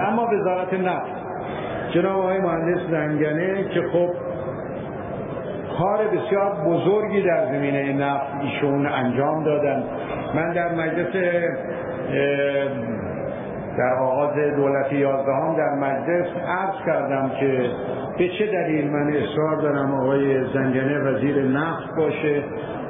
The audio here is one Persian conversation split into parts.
اما وزارت نفت جناب آقای مهندس زنگنه که خب کار بسیار بزرگی در زمینه نفت ایشون انجام دادن. من در مجلس در آغاز دولت 11 در مجلس عرض کردم که به چه دلیل من اصرار دارم آقای زنگنه وزیر نفت باشه.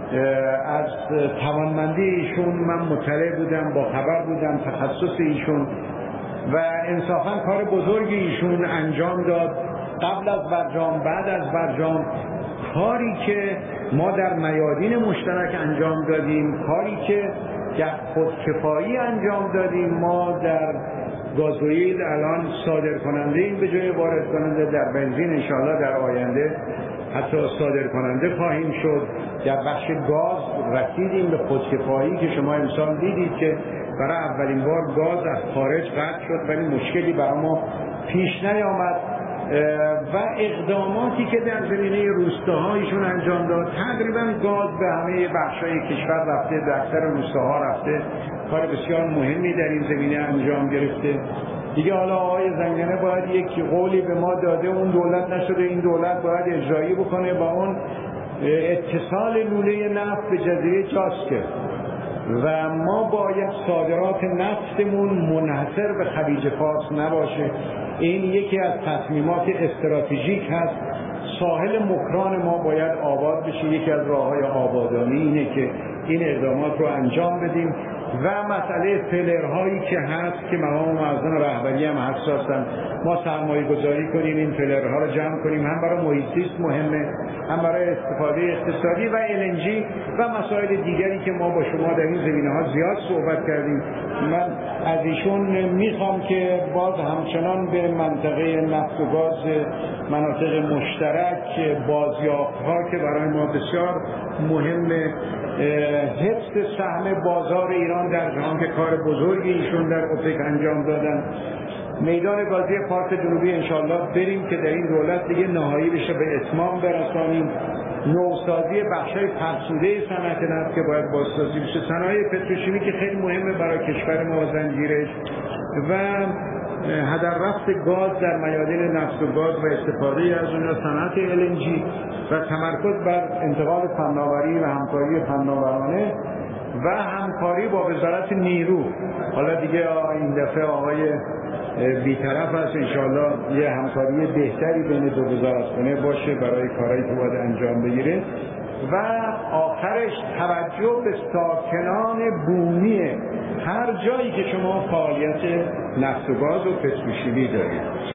از توانمندی ایشون من مطلع بودم، با خبر بودم، تخصص ایشون و انصافا کار بزرگی ایشون انجام داد قبل از برجام، بعد از برجام. کاری که ما در میادین مشترک انجام دادیم، کاری که در خودکفایی انجام دادیم، ما در گازوئیل الان صادر کننده ایم به جای وارد کننده، در بنزین انشاءالله در آینده حتی صادر کننده خواهیم شد. در بخش گاز رسیدیم به خودکفایی که شما امسال دیدید که برای اولین بار گاز از خارج قطع شد ولی مشکلی برای ما پیش نیامد. و اقداماتی که در زمینه روستاهایشون انجام داد، تقریبا گاز به همه بخشای کشور رفته، در اکثر روستاها رفته، کار بسیار مهمی در این زمینه انجام گرفته. دیگه حالا آقای زنگنه باید یک قولی به ما داده، اون دولت نشده، این دولت باید اجرایی بکنه با اون اتصال لوله نفت به جزیره جاسکه و ما باید صادرات نفتمون منحصر به خلیج فارس نباشه. این یکی از تصمیمات استراتژیک هست. ساحل مکران ما باید آباد بشه. یکی از راههای آبادانی اینه که این اقدامات رو انجام بدیم و مسئله فلرهایی که هست که مقام معظم رهبری هم حساسن، ما سرمایه گذاری کنیم این فلرها رو جمع کنیم، هم برای محیط زیست مهمه، هم برای استفاده اقتصادی و LNG و مسائل دیگری که ما با شما در این زمینه‌ها زیاد صحبت کردیم. من از ایشون میخوام که باز همچنان به منطقه نفت و گاز مناطق مشترک بازیافت‌ها که برای ما بسیار مهمه، حفظ سهم بازار ایران در جهان که کار بزرگی ایشون در اوپک انجام دادن، میدان گازی فارس جنوبی انشالله بریم که در این دولت دیگه نهایی بشه به اتمام برسانیم، نوسازی بخشای فرسوده صنعت نفت که باید بازسازی بشه، صنایع پتروشیمی که خیلی مهمه برای کشور ما زنجیرش و هدر رفت گاز در میادین نفت و گاز و استفاده از اون، صنعت LNG و تمرکز بر انتقال فناوری و همکاری فناورانه و همکاری با وزارت نیرو. حالا دیگه این دفعه آقای بی‌طرف هست، انشاءالله یه همکاری بهتری بین دو وزارتخانه باشه برای کارهایی که باید انجام بگیره. و آخرش توجه به ساکنان بومی هر جایی که شما فعالیت نفت و گاز و پتروشیمی دارید.